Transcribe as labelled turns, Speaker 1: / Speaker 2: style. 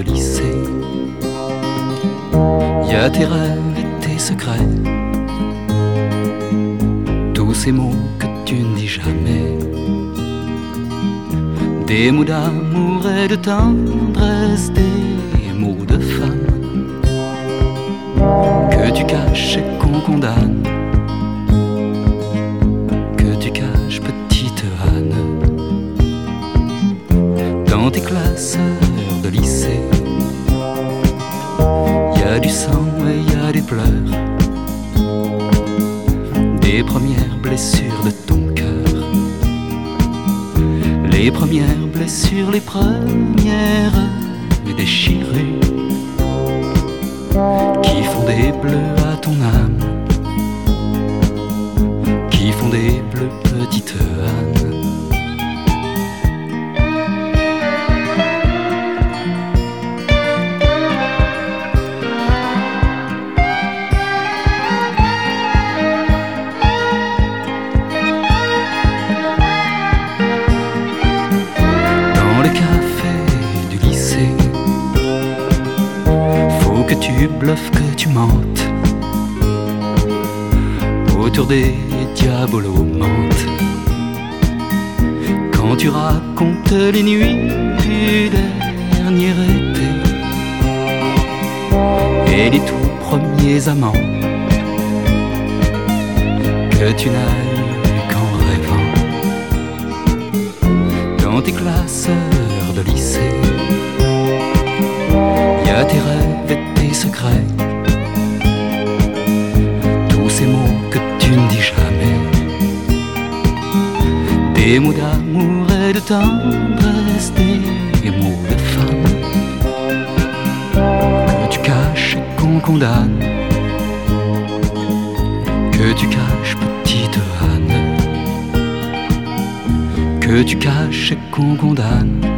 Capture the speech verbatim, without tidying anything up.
Speaker 1: de lycée. Y a tes rêves et tes secrets, tous ces mots que tu ne dis jamais, des mots d'amour et de tendresse, des mots de femme que tu caches et qu'on condamne, que tu caches petite Anne. Dans tes classeurs de lycée, y a du sang et y a des pleurs, des premières blessures de ton cœur, les premières blessures, les premières déchirures qui font des bleus à ton âme, qui font des bleus petite Anne. Tu bluffes, que tu mentes autour des diabolomantes, quand tu racontes les nuits du dernier été et les tout premiers amants que tu n'as eu qu'en rêvant. Dans tes classeurs de lycée, y a tes rêves et tes secrets, tous ces mots que tu ne dis jamais, des mots d'amour et de tendresse, des mots de femme que tu caches et qu'on condamne, que tu caches petite Anne, que tu caches et qu'on condamne.